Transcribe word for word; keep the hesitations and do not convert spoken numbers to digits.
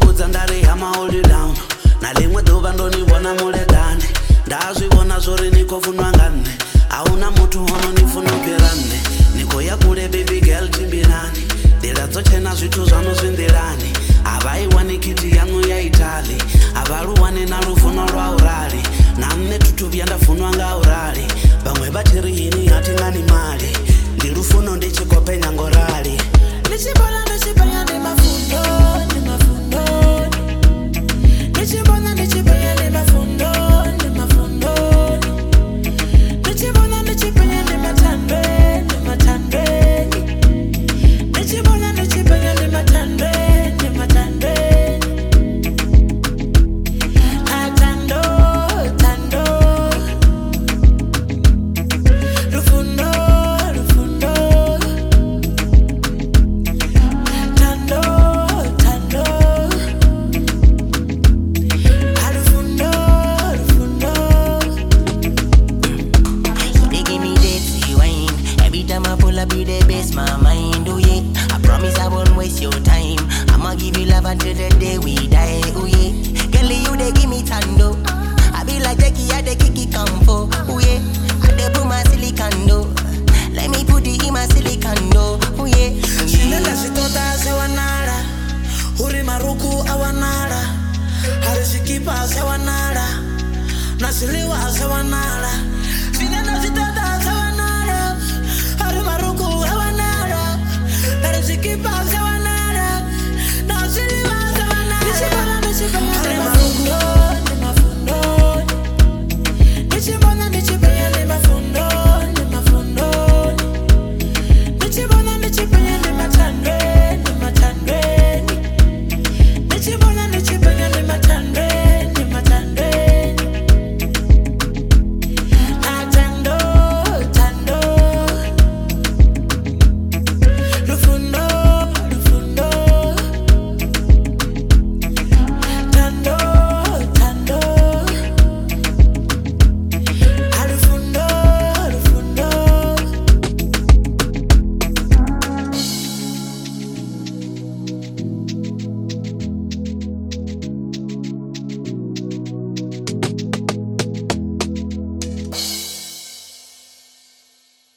udza ndari hama hold you down nalimwe dhuva ndonivona muledane ndazvivona zvori nikofunwa ngane hauna mutu unonifunopirane nikoya kule baby girl timbirani ndira dzochena zvitu zvanozvindirani havaiwani kiti yangu yaitali havaruwani narufuno rwaurari namne tutuvya ndafunwa ngaurari vamwe vatiri hini hatingani mali ndirufuno ndichikope nyangorari ndichibona ndichibaya ndimafundo ndimafundo ndichibona ndichibaya ndimafundo ndimafundo ndichibona ndichibaya ndimatandwe ndimatandwe ndichibona ndichibaya ndimatandwe ndimatandwe atando tando rufundo rufundo tando tando rufundo rufundo. They give me that wine. Every time I pull up, you the best, my mind, oh yeah. I promise I won't waste your time. I'ma give you love until the day we die, oh yeah. Girl, you they give me tando. I be like Jackie, I the kiki comfort, oh yeah. I dey put my silicone do. Let me put it in my silicone do, oh yeah. Sinenda sitota sewanara Huri maruku awanara Hari sikipa sewanara Nasiliwa sewanara Sinenda sitota sewanara Hari maruku awanara Hari sikipa